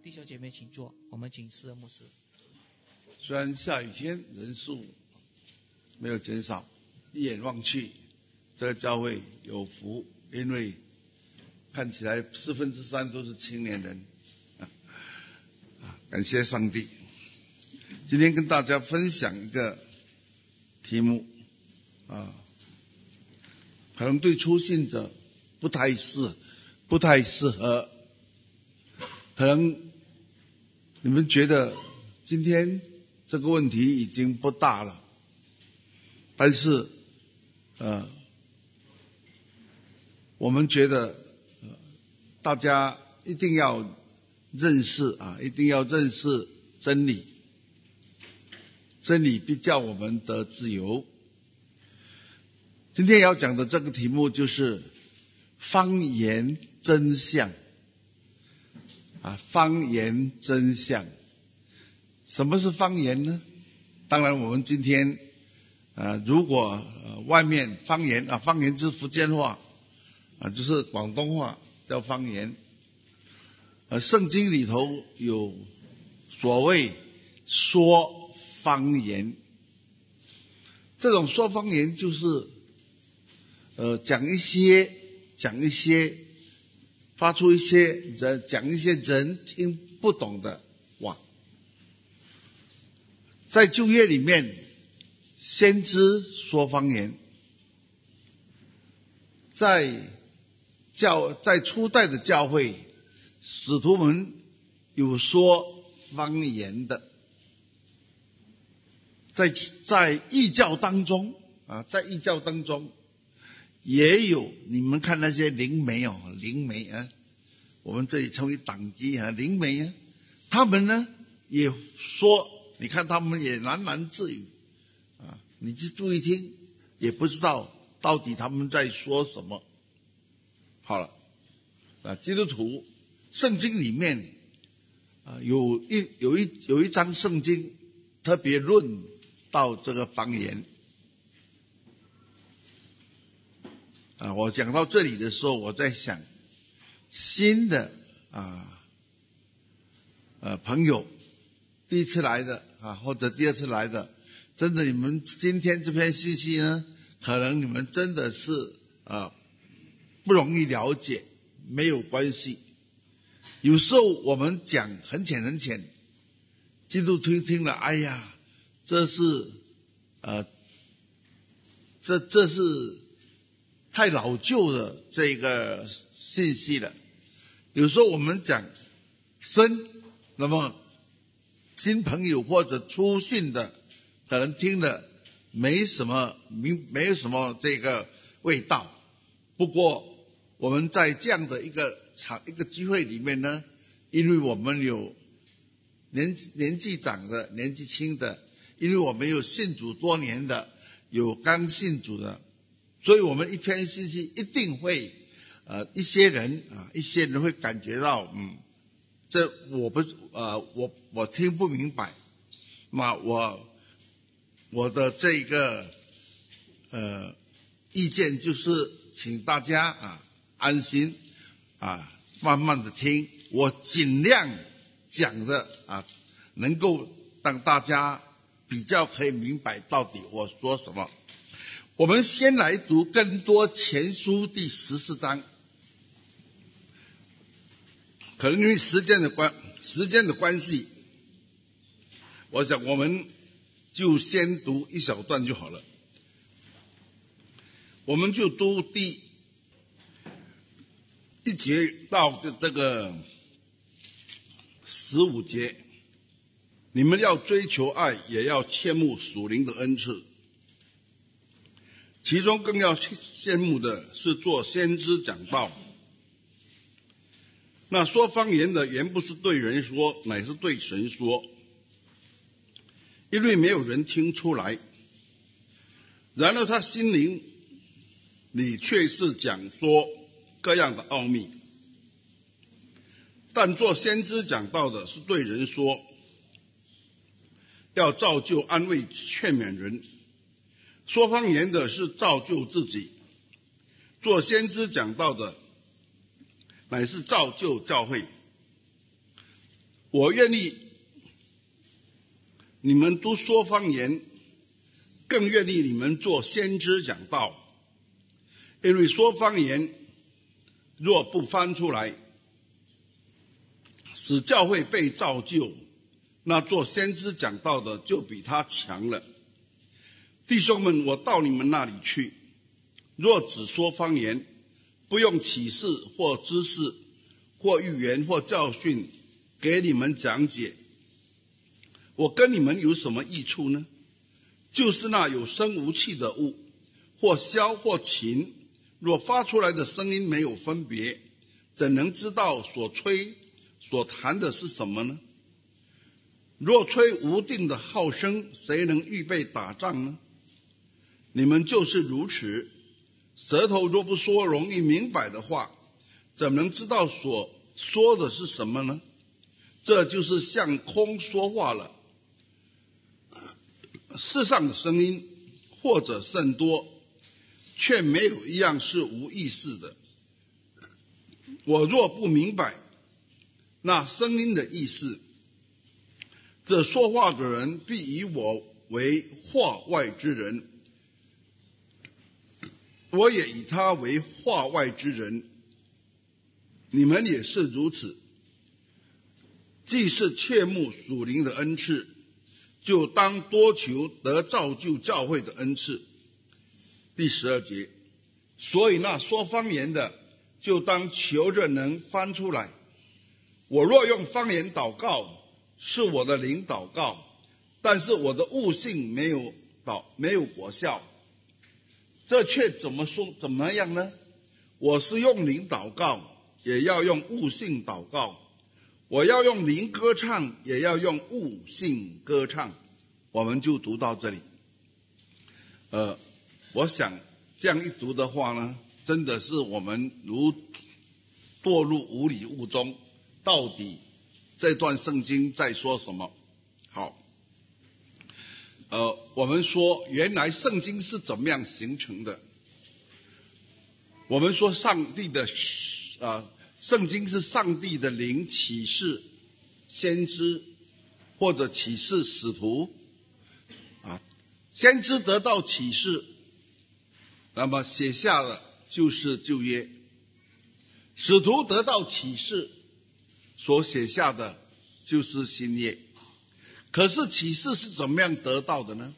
弟兄姐妹请坐，我们请施恩牧师。 虽然下雨天人数没有减少，一眼望去，这个教会有福，因为看起来3/4都是青年人，感谢上帝。今天跟大家分享一个题目，可能对初信者不太适合，可能你们觉得今天这个问题已经不大了，但是我们觉得大家一定要认识真理，真理必叫我们得自由。今天要讲的这个题目就是方言真相。方言真相，什么是方言呢？当然我们今天如果外面方言方言就是福建话就是广东话叫方言。圣经里头有所谓说方言，这种说方言就是讲一些发出一些人讲一些人听不懂的话。在旧约里面，先知说方言，在初代的教会，使徒们有说方言的。在异教当中也有，你们看那些灵媒我们这里称为党基灵媒他们呢也说，你看他们也喃喃自语你去注意听，也不知道到底他们在说什么。好了，基督徒圣经里面有一章圣经特别论到这个方言。我讲到这里的时候，我在想，新的朋友第一次来的或者第二次来的，真的你们今天这篇信息呢，可能你们真的是不容易了解，没有关系。有时候我们讲很浅，基督徒听了，哎呀，这是太老旧的这个信息了。有时候我们讲那么新朋友或者初信的可能听了没有什么这个味道。不过我们在这样的一个机会里面呢，因为我们有年纪长的，年纪轻的，因为我们有信主多年的，有刚信主的，所以我们一篇信息一定会一些人会感觉到这我听不明白。那我的这个意见就是请大家安心慢慢的听，我尽量讲的能够让大家比较可以明白到底我说什么。我们先来读哥林多前书第14章，可能因为时间的关系，我想我们就先读一小段就好了。我们就读第1节到这个15节。你们要追求爱，也要切慕属灵的恩赐，其中更要羡慕的是做先知讲道。那说方言的原不是对人说，乃是对神说，因为没有人听出来。然而他心灵里却是讲说各样的奥秘。但做先知讲道的是对人说，要造就安慰劝勉人。说方言的是造就自己，做先知讲道的乃是造就教会。 我愿意你们都说方言，更愿意你们做先知讲道，因为说方言若不翻出来，使教会被造就，那做先知讲道的就比他强了。弟兄们，我到你们那里去，若只说方言，不用启示或知识或预言或教训给你们讲解，我跟你们有什么益处呢？就是那有声无气的物，或箫或琴，若发出来的声音没有分别，怎能知道所吹所弹的是什么呢？若吹无定的号声，谁能预备打仗呢？你们就是如此，舌头若不说容易明白的话，怎能知道所说的是什么呢？这就是向空说话了。世上的声音或者甚多，却没有一样是无意思的。我若不明白那声音的意思，这说话的人必以我为话外之人，我也以他为话外之人。你们也是如此。既是切慕属灵的恩赐，就当多求得造就教会的恩赐。第12节，所以那说方言的，就当求着能翻出来。我若用方言祷告，是我的灵祷告，但是我的悟性没有果效，这却怎么样呢？我是用灵祷告，也要用悟性祷告；我要用灵歌唱，也要用悟性歌唱。我们就读到这里。我想这样一读的话呢，真的是我们如堕入无里雾中，到底这段圣经在说什么？好，我们说原来圣经是怎么样形成的？我们说上帝的圣经是上帝的灵启示先知，或者启示使徒。先知得到启示，那么写下了就是旧约；使徒得到启示，所写下的就是新约。可是启示是怎么样得到的呢？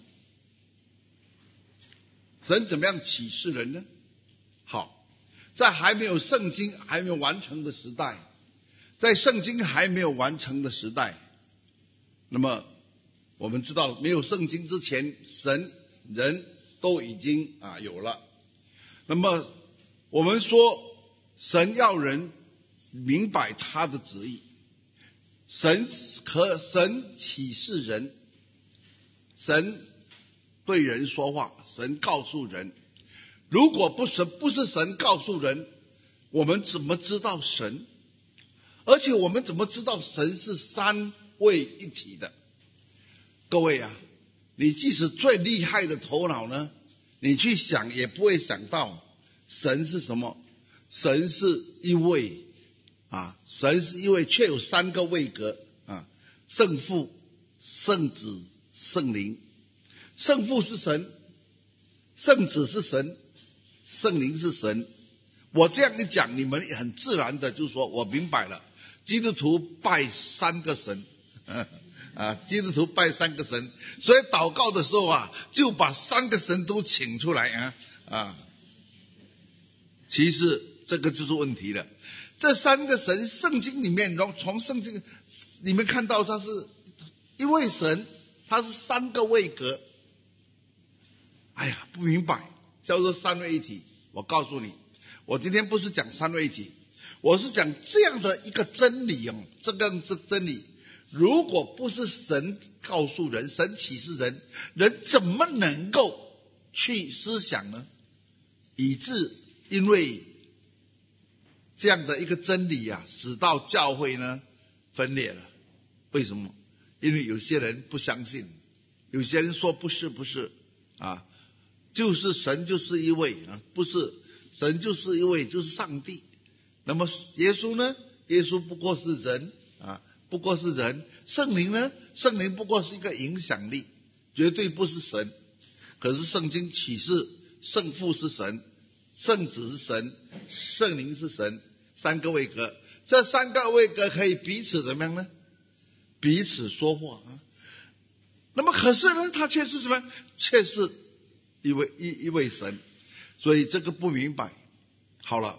神怎么样启示人呢？好，在还没有圣经还没有完成的时代，在圣经还没有完成的时代，那么我们知道没有圣经之前，神人都已经有了。那么我们说神要人明白他的旨意，神启示人，神对人说话，神告诉人。如果不是神告诉人，我们怎么知道神？而且我们怎么知道神是三位一体的？各位你即使最厉害的头脑呢，你去想也不会想到神是什么。神是一位神是一位，却有三个位格圣父、圣子、圣灵。圣父是神，圣子是神，圣灵是神。我这样一讲，你们很自然的就说我明白了，基督徒拜三个神基督徒拜三个神，所以祷告的时候就把三个神都请出来其实这个就是问题了。这三个神，圣经里面从圣经里面看到，他是一位神，他是三个位格。不明白，叫做三位一体。我告诉你，我今天不是讲三位一体，我是讲这样的一个真理这个真理。如果不是神告诉人，神启示人，人怎么能够去思想呢？以致因为这样的一个真理使到教会呢分裂了。为什么？因为有些人不相信，有些人说不是就是神就是一位不是神就是一位，就是上帝。那么耶稣呢？耶稣不过是人不过是人，圣灵呢？圣灵不过是一个影响力，绝对不是神。可是圣经启示圣父是神，圣子是神，圣灵是神，三个位格。这三个位格可以彼此怎么样呢？彼此说话啊。那么可是呢，他却是什么？却是一位神。所以这个不明白。好了，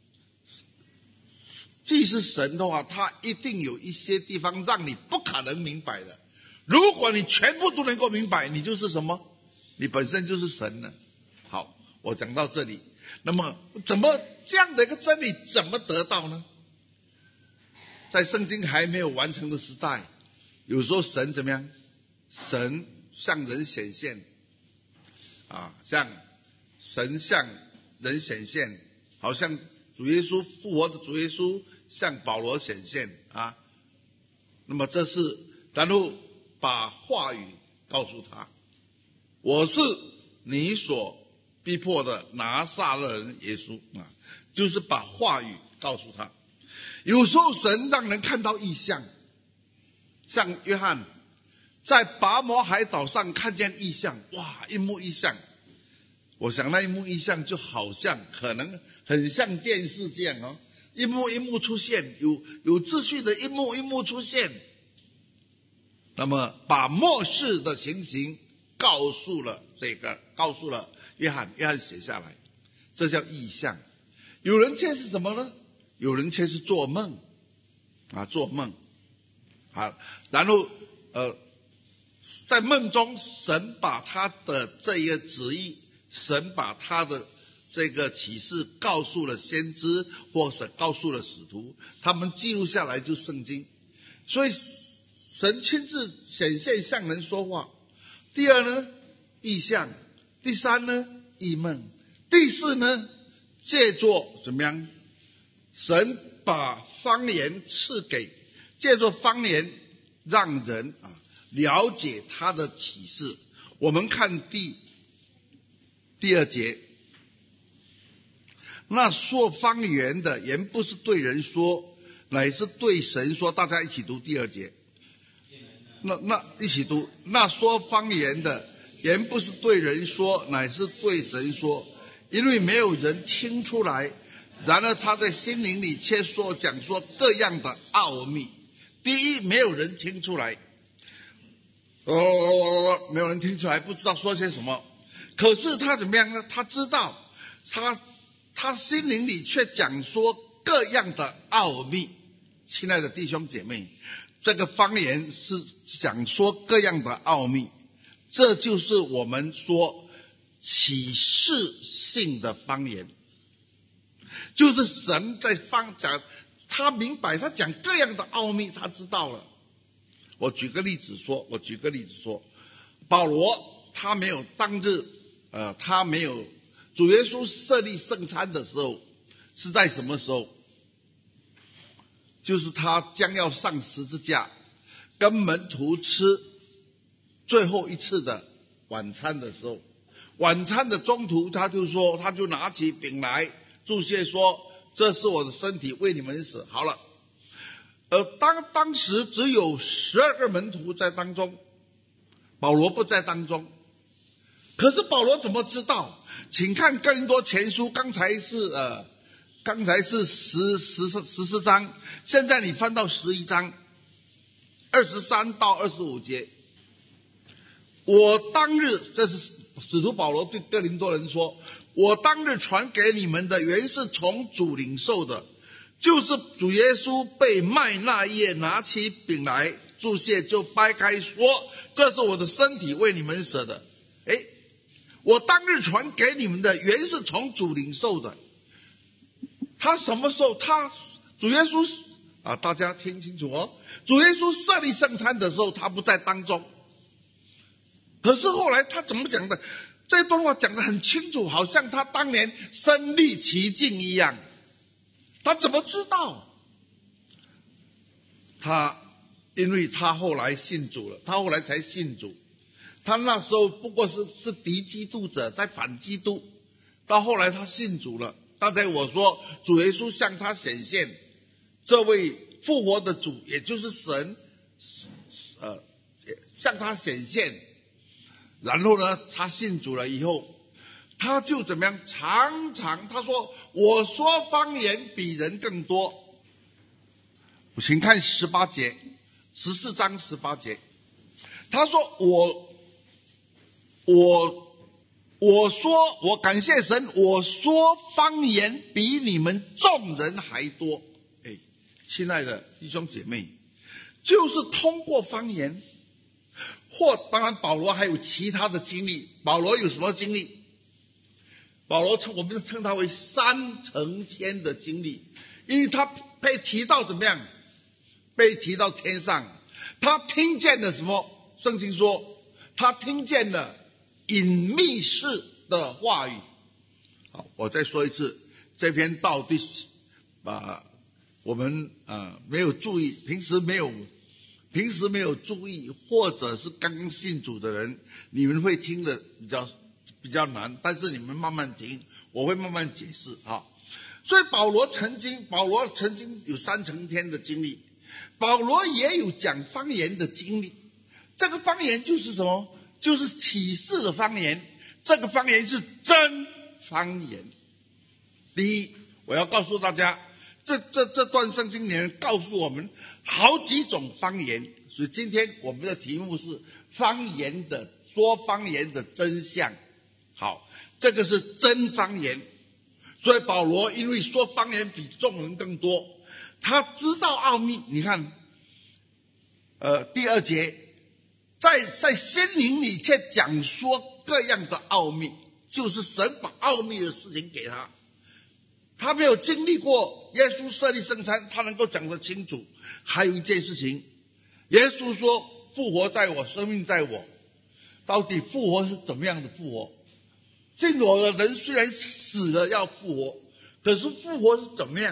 既是神的话，他一定有一些地方让你不可能明白的。如果你全部都能够明白，你就是什么？你本身就是神了。好，我讲到这里。那么怎么这样的一个真理怎么得到呢？在圣经还没有完成的时代，有时候神怎么样？神向人显现啊，像神向人显现，好像主耶稣复活的主耶稣向保罗显现啊。那么这是然后把话语告诉他，我是你所逼迫的拿撒勒人耶稣啊，就是把话语告诉他。有时候神让人看到异象，像约翰在拔摩海岛上看见异象，哇，一幕异象。我想那一幕异象就好像可能很像电视这样哦，一幕一幕出现，有秩序的一幕一幕出现。那么把末世的情形告诉了约翰写下来，这叫异象。有人却是什么呢？有人却是做梦啊，做梦。好，然后在梦中，神把他的这一个旨意，神把他的这个启示告诉了先知，或者告诉了使徒，他们记录下来就圣经。所以神亲自显现向人说话。第二呢，异象；第三呢，异梦；第四呢，借作怎么样？神把方言赐给，借作方言让人了解他的启示。我们看第二节，那说方言的原不是对人说，乃是对神说。大家一起读第二节。那一起读，那说方言的原不是对人说，乃是对神说，因为没有人听出来。然而他在心灵里却讲说各样的奥秘。第一，没有人听出来，没有人听出来，不知道说些什么。可是他怎么样呢？他知道，他心灵里却讲说各样的奥秘。亲爱的弟兄姐妹，这个方言是讲说各样的奥秘，这就是我们说启示性的方言。就是神在讲，他明白，他讲各样的奥秘，他知道了。我举个例子说，保罗他没有当日他没有主耶稣设立圣餐的时候是在什么时候？就是他将要上十字架跟门徒吃最后一次的晚餐的时候，晚餐的中途他就拿起饼来祝谢说，这是我的身体，为你们死。好了，当时只有12个门徒在当中，保罗不在当中。可是保罗怎么知道？请看哥林多前书，刚才是14章，现在你翻到11章23到25节。我当日，这是使徒保罗对哥林多人说，我当日传给你们的原是从主领受的，就是主耶稣被卖那夜拿起饼来祝谢，就掰开说，这是我的身体，为你们舍的。我当日传给你们的原是从主领受的。他什么时候？主耶稣大家听清楚哦，主耶稣设立圣餐的时候他不在当中。可是后来他怎么讲的？这段话讲得很清楚，好像他当年身历其境一样。他怎么知道？因为他后来信主了，他后来才信主。他那时候不过是敌基督者，在反基督。到后来他信主了。刚才我说主耶稣向他显现，这位复活的主，也就是神，向他显现。然后呢，他信主了以后，他就怎么样？常常他说：“我说方言比人更多。”请看18节，14章18节，他说：“我感谢神，我说方言比你们众人还多。”哎，亲爱的弟兄姐妹，就是通过方言。当然保罗还有其他的经历。保罗有什么经历？保罗我们称他为3层天的经历，因为他被提到怎么样？被提到天上，他听见了什么？圣经说他听见了隐秘式的话语。好，我再说一次，这篇道我们没有注意，平时没有注意，或者是刚刚信主的人，你们会听的比较难，但是你们慢慢听，我会慢慢解释啊。所以保罗曾经有3层天的经历，保罗也有讲方言的经历。这个方言就是什么？就是启示的方言，这个方言是真方言。第一，我要告诉大家，这段圣经里面告诉我们好几种方言，所以今天我们的题目是说方言的真相。好，这个是真方言。所以保罗因为说方言比众人更多，他知道奥秘。你看第2节，在心灵里却讲说各样的奥秘，就是神把奥秘的事情给他。他没有经历过耶稣设立圣餐，他能够讲得清楚。还有一件事情，耶稣说复活在我，生命在我。到底复活是怎么样的复活？信我的人虽然死了要复活，可是复活是怎么样？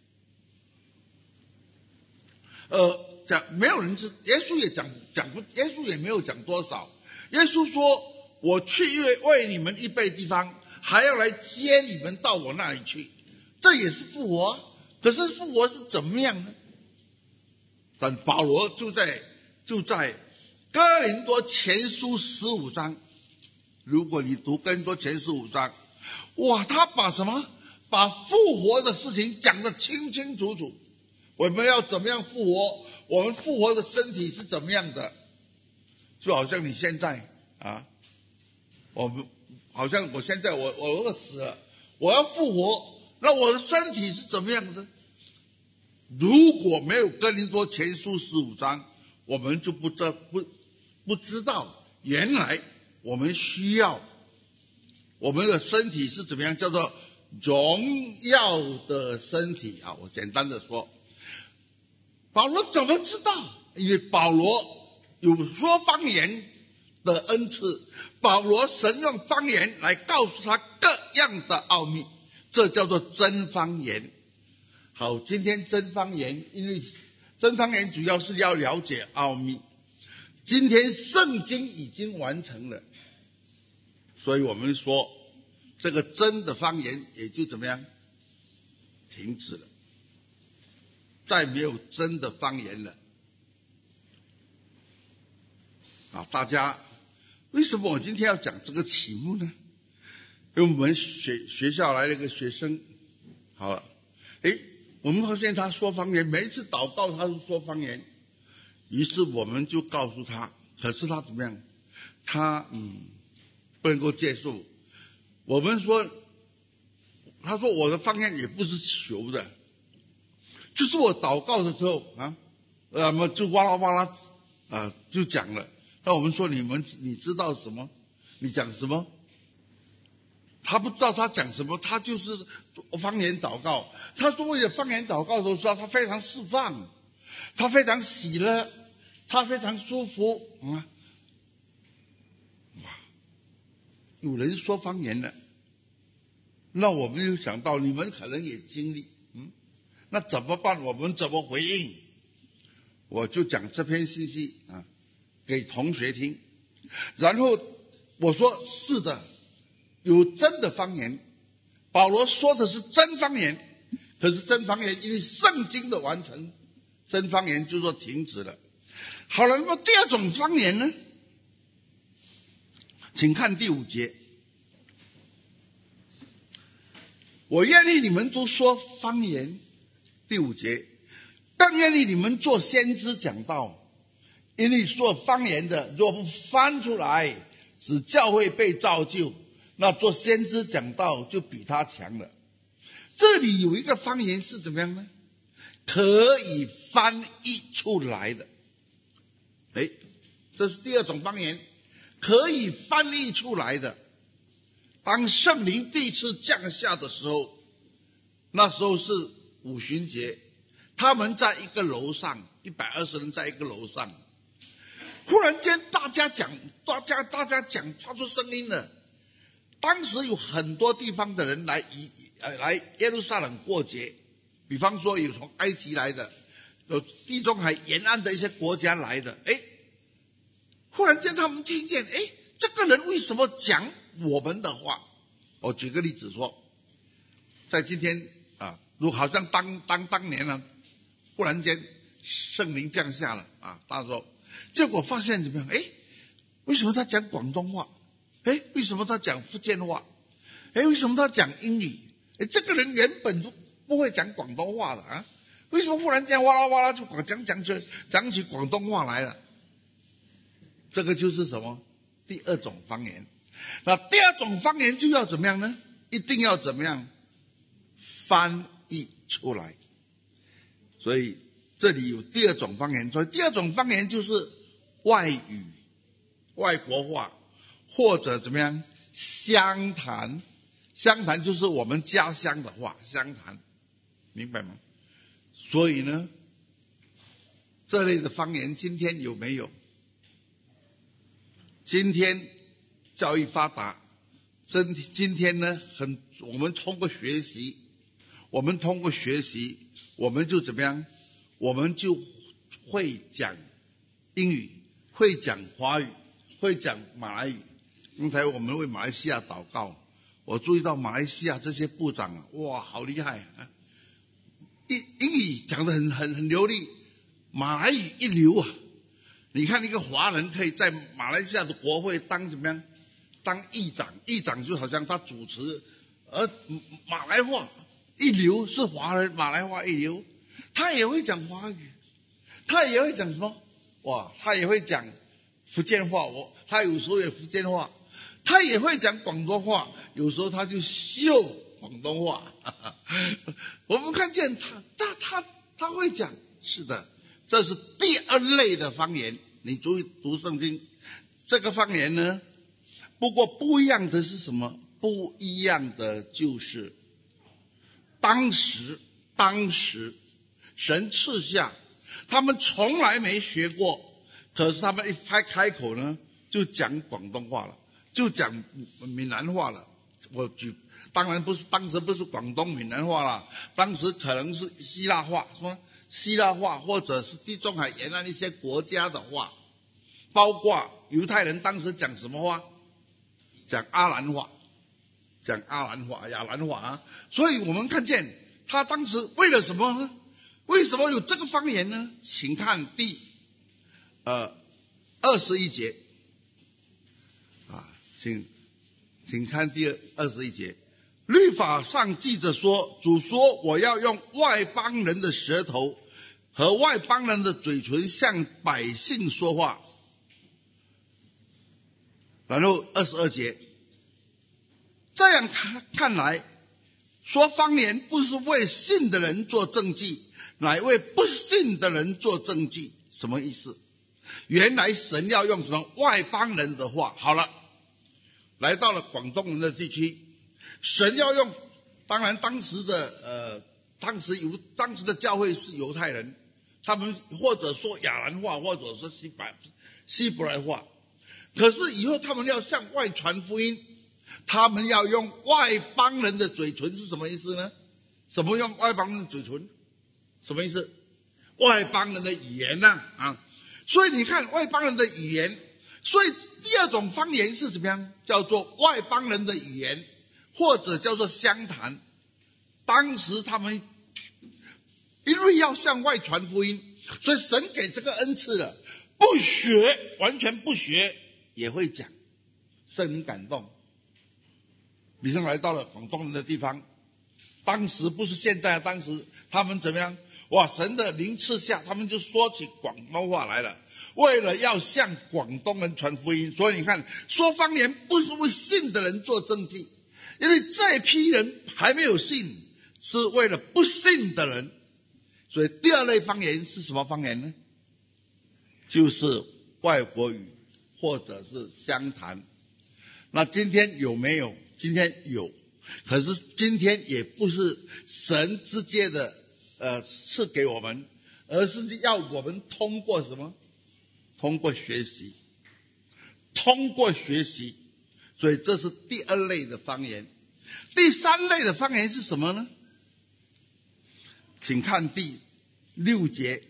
没有人知，耶稣也没有讲多少。耶稣说：“我去为你们预备地方，还要来接你们到我那里去。”这也是复活，可是复活是怎么样呢？但保罗就在哥林多前书15章，如果你读哥林多前书15章，哇，他把复活的事情讲得清清楚楚。我们要怎么样复活？我们复活的身体是怎么样的？就好像你现在好像我现在我饿死了，我要复活。那我的身体是怎么样的？如果没有哥林多前书15章，我们就不知道原来我们需要我们的身体是怎么样，叫做荣耀的身体啊。我简单的说，保罗怎么知道？因为保罗有说方言的恩赐，保罗神用方言来告诉他各样的奥秘，这叫做真方言。好，今天真方言，因为真方言主要是要了解奥秘。今天圣经已经完成了，所以我们说这个真的方言也就怎么样停止了，再没有真的方言了。大家为什么我今天要讲这个题目呢？因为我们学校来了一个学生，好了，我们发现他说方言，每一次祷告他都说方言，于是我们就告诉他，可是他怎么样？他不能够接受。我们说，他说我的方言也不是求的，就是我祷告的时候那么就哇啦哇啦就讲了。那我们说你知道什么？你讲什么？他不知道他讲什么，他就是方言祷告。他说为了方言祷告的时候，说他非常释放，他非常喜乐，他非常舒服有人说方言了，那我们就想到你们可能也经历，那怎么办？我们怎么回应？我就讲这篇信息给同学听，然后我说是的，有真的方言。保罗说的是真方言，可是真方言因为圣经的完成， 真方言就说停止了。好了，那么第二种方言呢？请看第5节。我愿意你们都说方言，第5节，更愿意你们做先知讲道，因为说方言的若不翻出来使教会被造就，那做先知讲道就比他强了。这里有一个方言是怎么样呢？可以翻译出来的。这是第二种方言，可以翻译出来的。当圣灵第一次降下的时候，那时候是五旬节，他们在一个楼上，120人在一个楼上，忽然间大家讲发出声音了。当时有很多地方的人来耶路撒冷过节，比方说有从埃及来的，有地中海沿岸的一些国家来的。忽然间他们听见，这个人为什么讲我们的话？我举个例子说，在今天如好像当年呢，忽然间圣灵降下了他说，结果发现怎么样？为什么他讲广东话？为什么他讲福建话？为什么他讲英语？这个人原本就不会讲广东话的为什么忽然间哇啦哇啦就讲起广东话来了？这个就是什么？第二种方言。那第二种方言就要怎么样呢？一定要怎么样？翻译出来。所以这里有第二种方言，所以第二种方言就是外语、外国话，或者怎么样？乡谈。乡谈就是我们家乡的话，乡谈，明白吗？所以呢，这类的方言今天有没有？今天教育发达，今天呢，我们通过学习，我们就怎么样？我们就会讲英语，会讲华语，会讲马来语。刚才我们为马来西亚祷告，我注意到马来西亚这些部长哇，好厉害英语讲得很流利，马来语一流你看一个华人可以在马来西亚的国会当怎么样？当议长，议长就好像他主持，而马来话一流，是华人马来话一流，他也会讲华语，他也会讲什么？哇，他也会讲福建话，他有时候也福建话，他也会讲广东话，有时候他就秀广东话。我们看见他会讲，是的。这是第二类的方言，你注意读圣经。这个方言呢，不过不一样的是什么？不一样的就是当时神赐下，他们从来没学过，可是他们一开口呢，就讲广东话了，就讲闽南话了。当然当时不是广东闽南话了，当时可能是希腊话，什么希腊话，或者是地中海沿岸一些国家的话，包括犹太人当时讲什么话？讲阿兰话，亚兰话所以我们看见他当时为了什么呢？为什么有这个方言呢？请看第21节请看第21节。律法上记着说，主说我要用外邦人的舌头和外邦人的嘴唇向百姓说话。然后22节，这样看来，说方言不是为信的人做证据，乃为不信的人做证据。什么意思？原来神要用什么外邦人的话。好了，来到了广东人的地区，神要用，当然当时的教会是犹太人，他们或者说亚兰话，或者是希伯来话。可是以后他们要向外传福音，他们要用外邦人的嘴唇，是什么意思呢？什么用外邦人的嘴唇？什么意思？外邦人的语言所以你看外邦人的语言，所以第二种方言是怎么样？叫做外邦人的语言，或者叫做乡谈。当时他们因为要向外传福音， 所以神给这个恩赐了，不学完全不学也会讲，圣灵感动。比如来到了广东人的地方，当时不是现在，当时他们怎么样？哇，神的灵赐下，他们就说起广东话来了。为了要向广东人传福音，所以你看，说方言不是为信的人做证据，因为这批人还没有信，是为了不信的人。所以第二类方言是什么方言呢？就是外国语或者是乡谈。那今天有没有？今天有，可是今天也不是神直接的赐给我们，而是要我们通过什么？通过学习，通过学习。所以这是第二类的方言。第三类的方言是什么呢？请看第6节。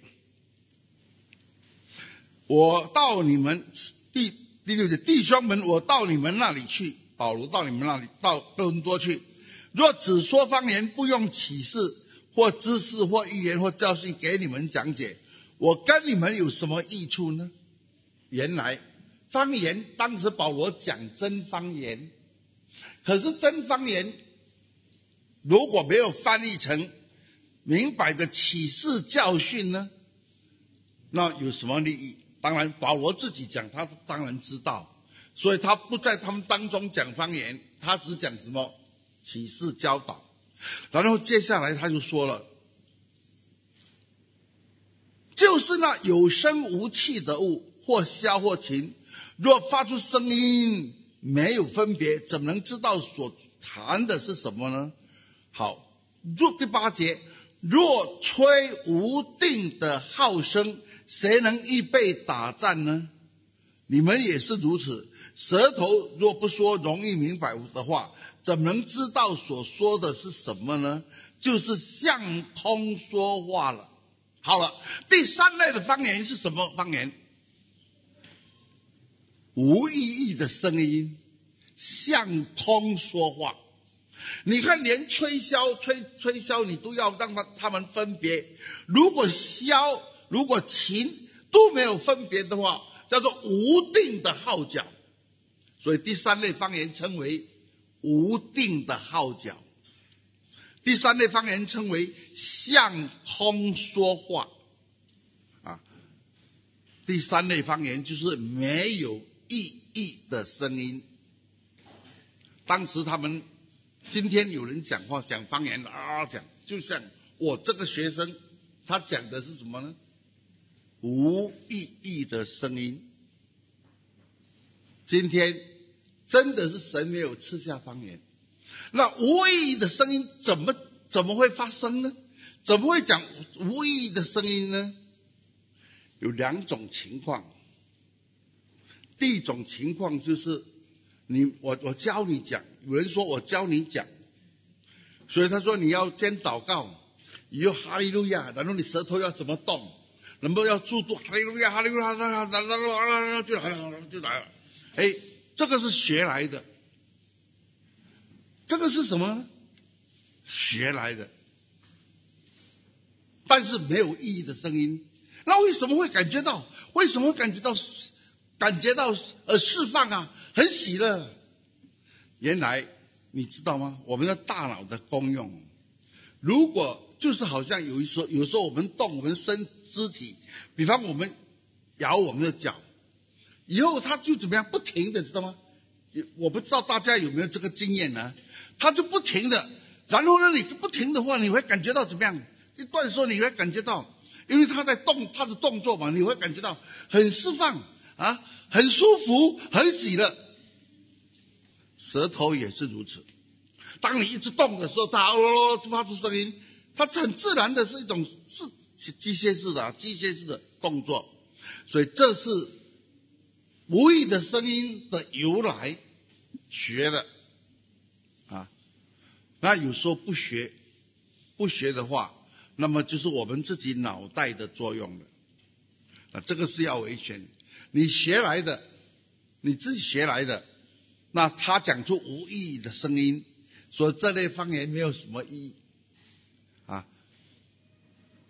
我到你们第6节，弟兄们，我到你们那里去，保罗到你们那里，到哥林多去。若只说方言，不用启示或知识或预言或教训给你们讲解，我跟你们有什么益处呢？原来方言，当时保罗讲真方言，可是真方言如果没有翻译成明白的启示教训呢，那有什么利益？当然保罗自己讲，他当然知道，所以他不在他们当中讲方言，他只讲什么启示教导。然后接下来他就说了，就是那有声无气的物，或箫或琴，若发出声音没有分别，怎么能知道所弹的是什么呢？好，第8节，若吹无定的号声，谁能预备打仗呢？你们也是如此，舌头若不说容易明白的话，怎么能知道所说的是什么呢？就是向空说话了。好了，第三类的方言是什么方言？无意义的声音，向空说话。你看，连吹箫，你都要让他们分别。如果箫，如果琴都没有分别的话，叫做无定的号角。所以第三类方言称为无定的号角。第三类方言称为向空说话。第三类方言就是没有意义的声音。当时他们今天有人讲话讲方言讲，就像我这个学生，他讲的是什么呢？无意义的声音。今天真的是神没有赐下方言，那无意义的声音怎么会发生呢？怎么会讲无意义的声音呢？有2种情况。第一种情况就是我教你讲，有人说我教你讲，所以他说你要先祷告，你要哈利路亚，然后你舌头要怎么动，然后要注度哈利路亚哈利路亚，就来了。这个是学来的。这个是什么呢？学来的，但是没有意义的声音。那为什么会感觉到？为什么会感觉到释放啊，很喜乐？原来你知道吗？我们的大脑的功用，如果就是好像有时候我们动我们身肢体，比方我们摇我们的脚，以后它就怎么样不停的，知道吗？我不知道大家有没有这个经验呢？它就不停的，然后呢，你不停的话，你会感觉到怎么样？一段说你会感觉到，因为它在动，它的动作嘛，你会感觉到很释放啊，很舒服，很喜乐。舌头也是如此，当你一直动的时候，它发出声音，它很自然的是一种是机械式的动作。所以这是无意的声音的由来，学的啊。那有时候不学的话，那么就是我们自己脑袋的作用了。这个是要危险。你学来的，你自己学来的，那他讲出无意义的声音，所以这类方言没有什么意义啊。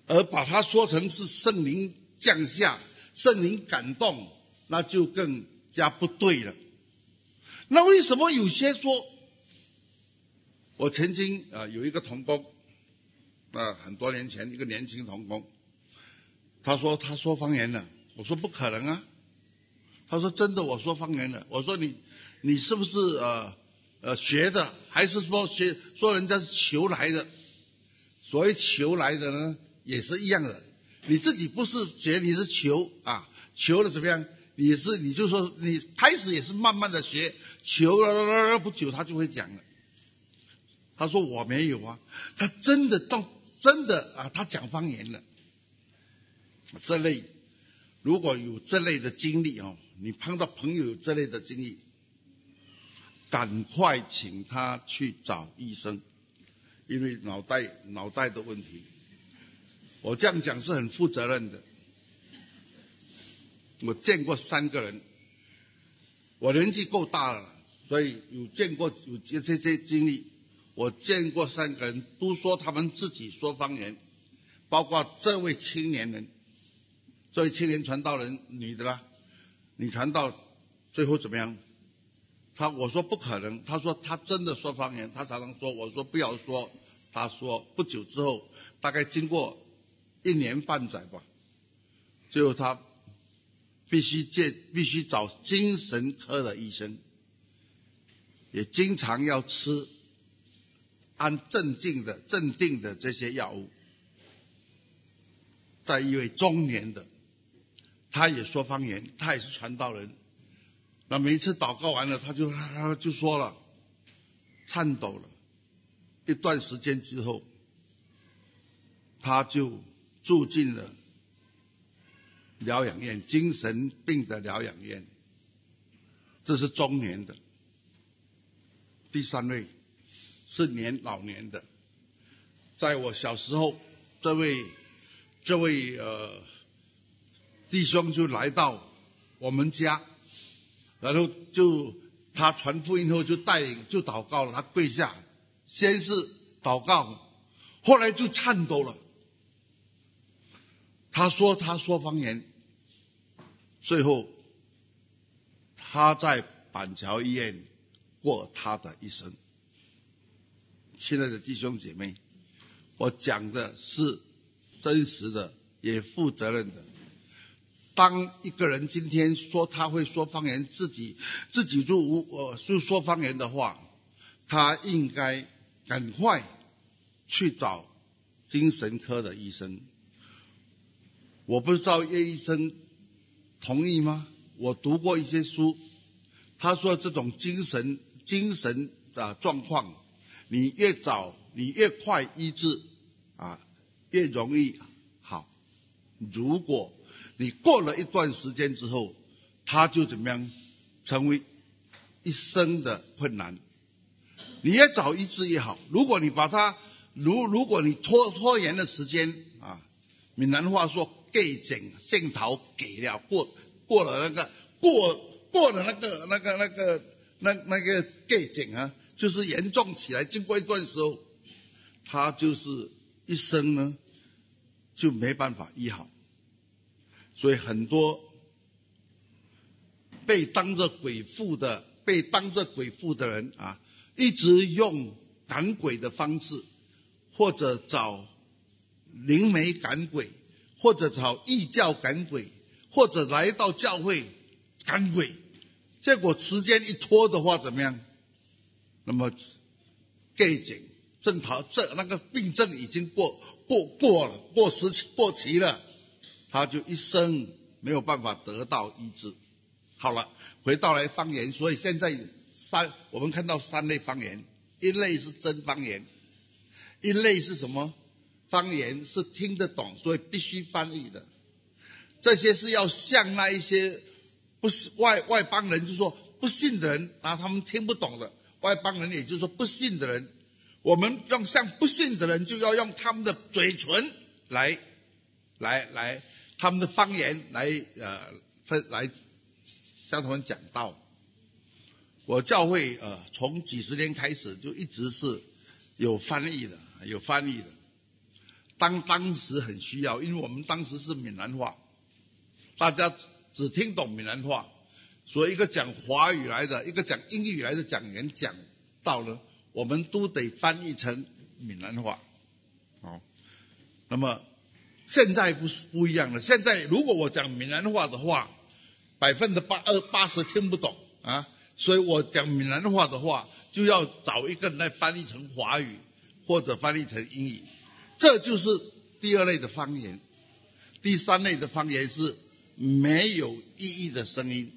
而把它说成是圣灵降下、圣灵感动，那就更加不对了。那为什么有些说？我曾经有一个同工，很多年前一个年轻同工，他说他说方言了，我说不可能啊。他说真的，我说方言了。我说你是不是学的，还是说人家是求来的？所谓求来的呢，也是一样的。你自己不是学，你是求啊，求了怎么样？你就说你开始也是慢慢的学，求了不久他就会讲了。他说我没有啊，他真的他讲方言了。这类如果有这类的经历你碰到朋友有这类的经历，赶快请他去找医生，因为脑袋的问题。我这样讲是很负责任的。我见过3个人，我年纪够大了，所以有这些经历。我见过3个人，都说他们自己说方言，包括这位青年人，这位青年传道人，女的啦，女传道，最后怎么样？我说不可能，他说他真的说方言，他常常说，我说不要说，他说不久之后，大概经过1年半载吧，最后他必须找精神科的医生，也经常要吃安镇定的这些药物。在一位中年的，他也说方言，他也是传道人。那每一次祷告完了，他就说了，颤抖了。一段时间之后，他就住进了疗养院，精神病的疗养院。这是中年的。第3位是老年的。在我小时候，这位弟兄就来到我们家，然后他传福音后就带领就祷告了，他跪下，先是祷告，后来就颤抖了。他说方言，最后他在板桥医院过他的一生。亲爱的弟兄姐妹，我讲的是真实的，也负责任的。当一个人今天说他会说方言，自己就说方言的话，他应该赶快去找精神科的医生。我不知道叶医生同意吗？我读过一些书，他说这种精神的状况，你越早你越快医治越容易好。如果你过了一段时间之后，他就怎么样成为一生的困难。你越早医治越好。如果你把它如果你拖延的时间闽南话说给镜头给了过了那个给景就是严重起来，经过一段时候，他就是一生呢就没办法医好。所以很多被当作鬼附的人一直用赶鬼的方式，或者找灵媒赶鬼，或者找异教赶鬼，或者来到教会赶鬼，结果时间一拖的话怎么样？那么给警正好那个病症已经过期了，他就一生没有办法得到医治。好了，回到来方言，所以现在我们看到3类方言，一类是真方言，一类是什么？方言是听得懂，所以必须翻译的。这些是要像那一些不是外邦人，就是说不信的人他们听不懂的外邦人，也就是说不信的人，我们用像不信的人，就要用他们的嘴唇来他们的方言来向他们讲道。我教会从几十年开始就一直是有翻译的。 当时很需要，因为我们当时是闽南话，大家只听懂闽南话，所以一个讲华语来的，一个讲英语来的讲员讲到了，我们都得翻译成闽南话。好，那么现在不一样了，现在如果我讲闽南话的话，80%听不懂啊，所以我讲闽南话的话，就要找一个人来翻译成华语或者翻译成英语，这就是第二类的方言。第三类的方言是没有意义的声音，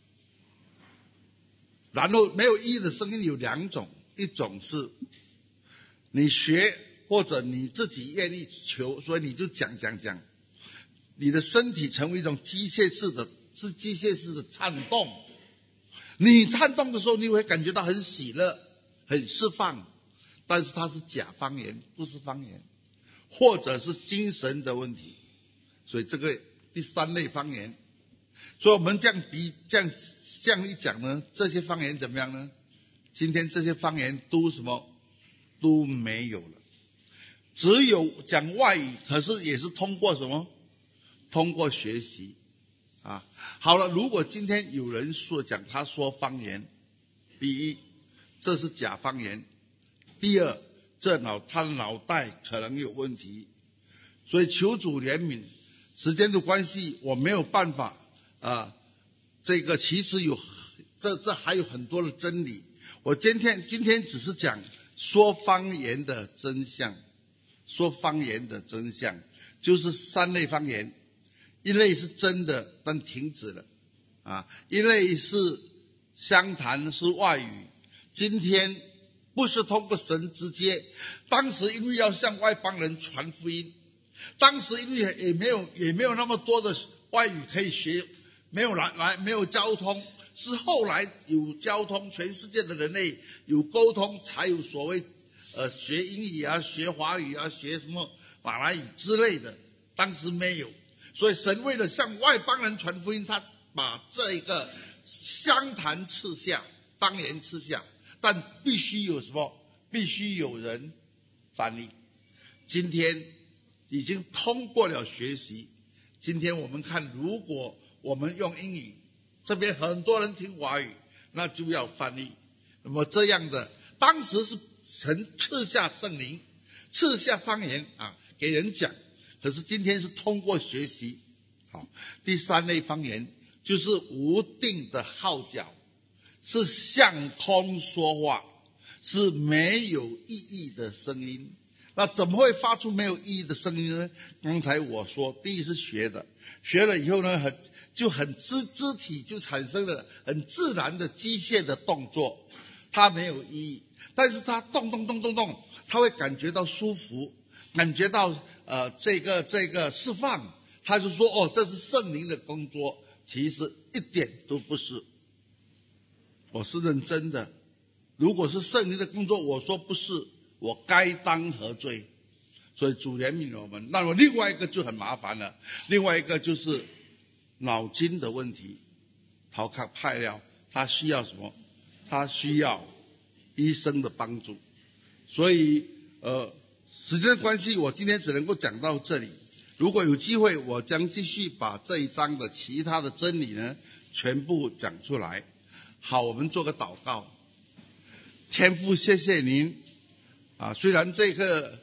然后没有意义的声音有两种，一种是你学或者你自己愿意求，所以你就讲，你的身体成为一种机械式的颤动，你颤动的时候你会感觉到很喜乐很释放，但是它是假方言，不是方言，或者是精神的问题，所以这个第三类方言。所以我们这样一讲呢，这些方言怎么样呢？今天这些方言都什么都没有了，只有讲外语，可是也是通过什么？通过学习啊。好了，如果今天有人讲他说方言，第一，这是假方言；第二，他脑袋可能有问题。所以求主怜悯，时间的关系，我没有办法这个其实这还有很多的真理。我今天只是讲说方言的真相，说方言的真相就是三类方言。一类是真的但停止了一类是相谈是外语，今天不是通过神直接，当时因为要向外邦人传福音，当时因为也没有那么多的外语可以学，没有交通，是后来有交通，全世界的人类有沟通，才有所谓学英语学华语学什么马来语之类的，当时没有。所以神为了向外邦人传福音，他把这个相谈赐下，方言赐下，但必须有什么？必须有人翻译。今天已经通过了学习，今天我们看，如果我们用英语，这边很多人听华语，那就要翻译。那么这样的，当时是神赐下圣灵，赐下方言给人讲。可是今天是通过学习。好，第三类方言就是无定的号角，是向空说话，是没有意义的声音。那怎么会发出没有意义的声音呢？刚才我说，第一是学了以后呢，就很肢体就产生了很自然的机械的动作，它没有意义，但是它动，它会感觉到舒服，感觉到这个释放，他就说这是圣灵的工作，其实一点都不是，我是认真的。如果是圣灵的工作，我说不是，我该当何罪？所以主怜悯我们。那么另外一个就很麻烦了，另外一个就是脑筋的问题，好看派了，他需要什么？他需要医生的帮助。所以时间的关系，我今天只能够讲到这里。如果有机会，我将继续把这一章的其他的真理呢，全部讲出来。好，我们做个祷告。天父，谢谢您虽然这个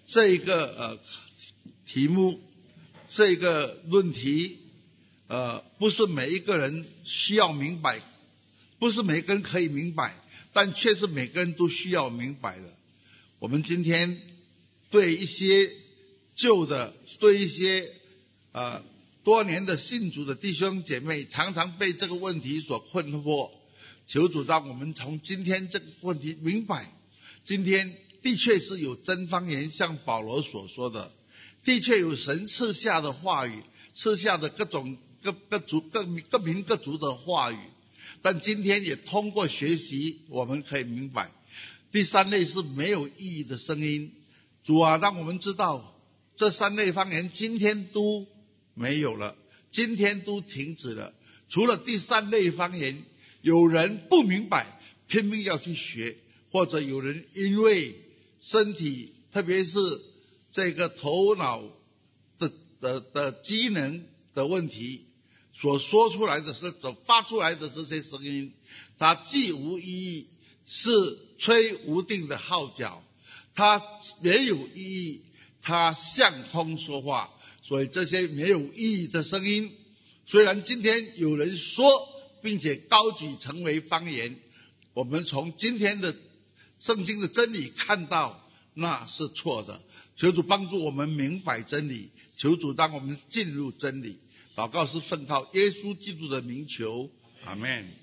题目，这个论题不是每一个人需要明白，不是每个人可以明白，但却是每个人都需要明白的。我们今天对一些旧的，对一些多年的信主的弟兄姐妹，常常被这个问题所困惑。求主让我们从今天这个问题明白，今天的确是有真方言，像保罗所说的，的确有神赐下的话语，赐下的各种各民各族的话语，但今天也通过学习，我们可以明白。第三类是没有意义的声音，主让我们知道这三类方言今天都没有了，今天都停止了。除了第三类方言，有人不明白，拼命要去学，或者有人因为身体，特别是这个头脑的机能的问题所说出来的所发出来的这些声音，它既无意义，是吹无定的号角，它没有意义，它向空说话。所以这些没有意义的声音，虽然今天有人说并且高举成为方言，我们从今天的圣经的真理看到那是错的。求主帮助我们明白真理，求主让我们进入真理。祷告是奉靠耶稣基督的名求，阿们。